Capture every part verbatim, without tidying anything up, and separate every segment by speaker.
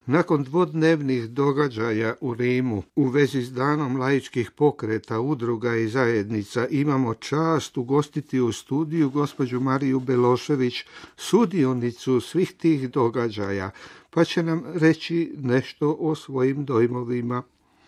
Speaker 1: Nakon dvodnevnih događaja u Rimu u vezi s danom laičkih pokreta, udruga i zajednica imamo čast ugostiti u studiju gospođu Mariju Belošević, sudionicu svih tih događaja, pa će nam reći nešto o svojim dojmovima.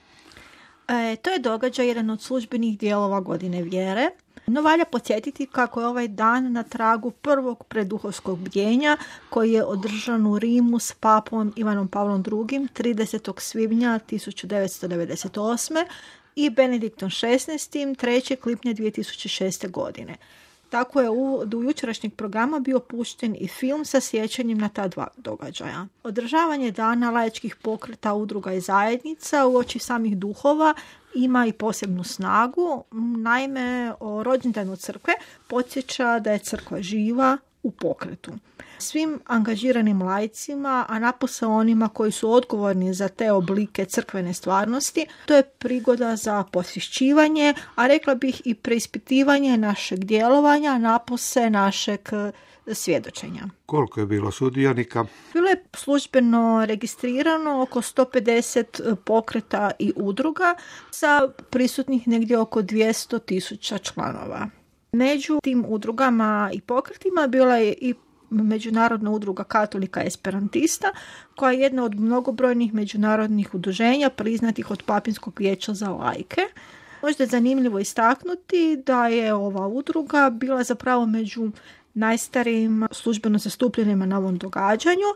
Speaker 2: E, to je događaj jedan od službenih dijelova Godine vjere. No valja podsjetiti kako je ovaj dan na tragu prvog preduhovskog bdjenja koji je održan u Rimu s papom Ivanom Pavlom drugim tridesetog svibnja tisuću devetsto devedeset osme i Benediktom šesnaestim trećeg lipnja dvije tisuće šeste. godine. Tako je u, do jučerašnjeg programa bio pušten i film sa sjećanjem na ta dva događaja. Održavanje dana laičkih pokreta, udruga i zajednica u oči samih duhova ima i posebnu snagu. Naime, o rođendanu crkve podsjeća da je crkva živa u pokretu. Svim angažiranim laicima, a napose onima koji su odgovorni za te oblike crkvene stvarnosti, to je prigoda za posvješćivanje, a rekla bih i preispitivanje našeg djelovanja, napose našeg svjedočenja.
Speaker 1: Koliko je bilo sudionika?
Speaker 2: Bilo je službeno registrirano oko sto pedeset pokreta i udruga sa prisutnih negdje oko dvjesto tisuća članova. Među tim udrugama i pokretima bila je i Međunarodna udruga katolika esperantista, koja je jedna od mnogobrojnih međunarodnih udruženja priznatih od Papinskog vijeća za laike. Možda je zanimljivo istaknuti da je ova udruga bila zapravo među najstarijim službeno zastupljenima na ovom događanju.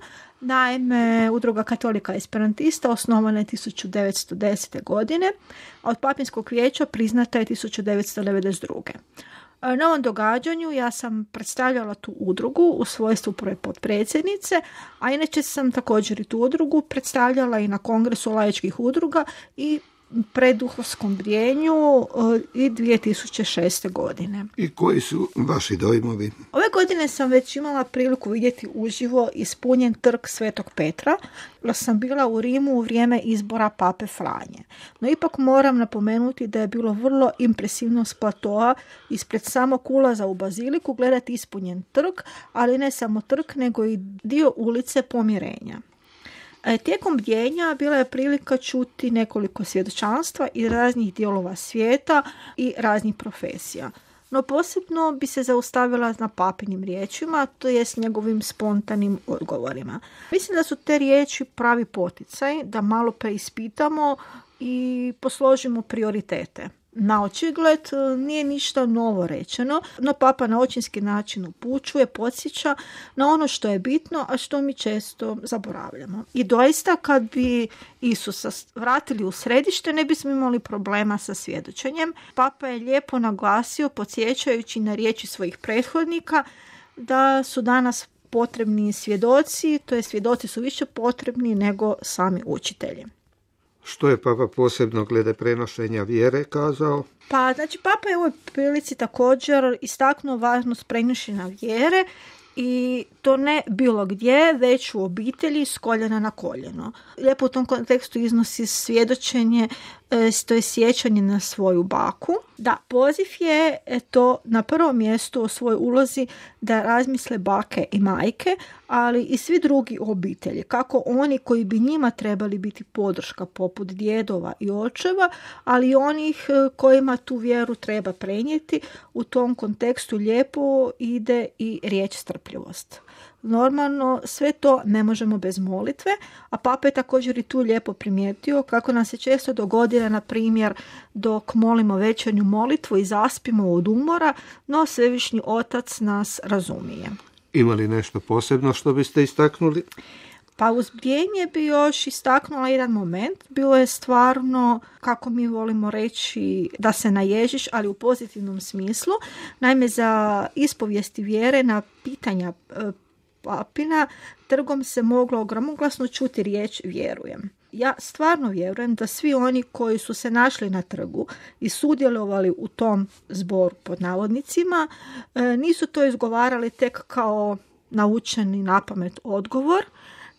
Speaker 2: Naime, udruga katolika esperantista osnovana je tisuću devetsto desete. godine, a od Papinskog vijeća priznata je tisuću devetsto devedeset druge. Na ovom događanju ja sam predstavljala tu udrugu u svojstvu prve potpredsjednice, a inače sam također i tu udrugu predstavljala i na Kongresu laičkih udruga i preduhovskom bdjenju i dvije tisuće šeste. godine.
Speaker 1: I koji su vaši dojmovi?
Speaker 2: Ove godine sam već imala priliku vidjeti uživo ispunjen trg Svetog Petra, jer sam bila u Rimu u vrijeme izbora pape Franje. No ipak moram napomenuti da je bilo vrlo impresivno s platoa ispred samog ulaza u baziliku gledati ispunjen trg, ali ne samo trg, nego i dio ulice Pomirenja. Tijekom bdjenja bila je prilika čuti nekoliko svjedočanstva iz raznih dijelova svijeta i raznih profesija. No posebno bi se zaustavila na papinim riječima, to jest njegovim spontanim odgovorima. Mislim da su te riječi pravi poticaj da malo preispitamo i posložimo prioritete. Na očigled nije ništa novo rečeno, no papa na očinski način upućuje, podsjeća na ono što je bitno, a što mi često zaboravljamo. I doista kad bi Isusa vratili u središte, ne bismo imali problema sa svjedočenjem. Papa je lijepo naglasio, podsjećajući na riječi svojih prethodnika, da su danas potrebni svjedoci, to je svjedoci su više potrebni nego sami učitelji.
Speaker 1: Što je papa posebno glede prenošenja vjere kazao?
Speaker 2: Pa, znači, papa je u ovoj prilici također istaknuo važnost prenošenja vjere i to ne bilo gdje, već u obitelji s koljena na koljeno. Lijepo u tom kontekstu iznosi svjedočenje, to je sjećanje na svoju baku. Da, poziv je to na prvom mjestu o svojoj ulozi da razmisle bake i majke, ali i svi drugi u obitelji, kako oni koji bi njima trebali biti podrška poput djedova i očeva, ali i onih kojima tu vjeru treba prenijeti. U tom kontekstu lijepo ide i riječ strpljivost. Normalno, sve to ne možemo bez molitve, a papa je također i tu lijepo primijetio kako nam se često dogodi, na primjer, dok molimo večernju molitvu i zaspimo od umora, no Svevišnji Otac nas razumije.
Speaker 1: Ima li nešto posebno što biste istaknuli?
Speaker 2: Pa uz bdjenje bi još istaknula jedan moment. Bilo je stvarno, kako mi volimo reći, da se naježiš, ali u pozitivnom smislu. Naime, za ispovijesti vjere na pitanja papina trgom se moglo gromoglasno čuti riječ vjerujem. Ja stvarno vjerujem da svi oni koji su se našli na trgu i sudjelovali u tom zboru pod navodnicima nisu to izgovarali tek kao naučeni napamet odgovor,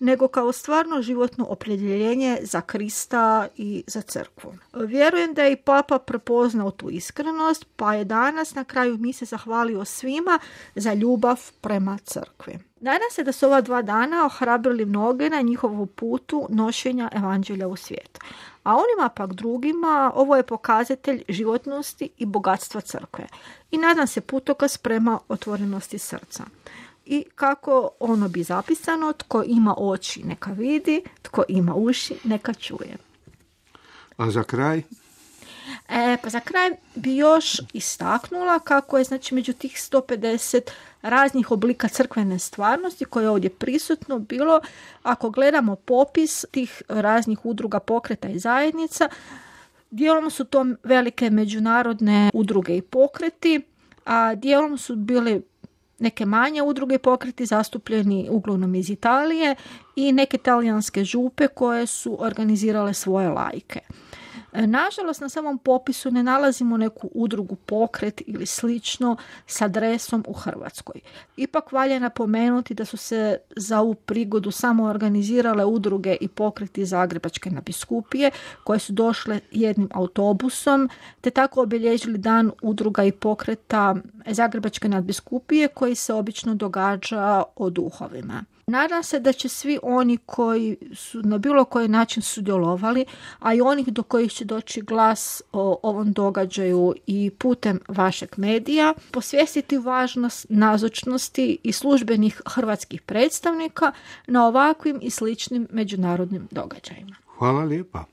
Speaker 2: nego kao stvarno životno opredjeljenje za Krista i za crkvu. Vjerujem da je i Papa prepoznao tu iskrenost, pa je danas na kraju mise zahvalio svima za ljubav prema crkvi. Nadam se da su ova dva dana ohrabrili mnoge na njihovu putu nošenja evanđelja u svijet. A onima pak drugima ovo je pokazatelj životnosti i bogatstva crkve. I nadam se putokaz prema otvorenosti srca. I kako ono bi zapisano, tko ima oči neka vidi, tko ima uši neka čuje.
Speaker 1: A za kraj?
Speaker 2: E, pa za kraj bi još istaknula kako je znači među tih sto pedeset raznih oblika crkvene stvarnosti koje je ovdje prisutno bilo, ako gledamo popis tih raznih udruga, pokreta i zajednica, dijelom su to velike međunarodne udruge i pokreti, a dijelom su bili neke manje udruge i pokreti zastupljeni uglavnom iz Italije i neke talijanske župe koje su organizirale svoje laike. Nažalost, na samom popisu ne nalazimo neku udrugu, pokret ili slično s adresom u Hrvatskoj. Ipak valja napomenuti da su se za ovu prigodu samo organizirale udruge i pokreti Zagrebačke nadbiskupije koje su došle jednim autobusom, te tako obilježili dan udruga i pokreta Zagrebačke nadbiskupije koji se obično događa o duhovima. Nadam se da će svi oni koji su na bilo koji način sudjelovali, a i onih do kojih će doći glas o ovom događaju i putem vašeg medija, posvijestiti važnost nazočnosti i službenih hrvatskih predstavnika na ovakvim i sličnim međunarodnim događajima.
Speaker 1: Hvala lijepa.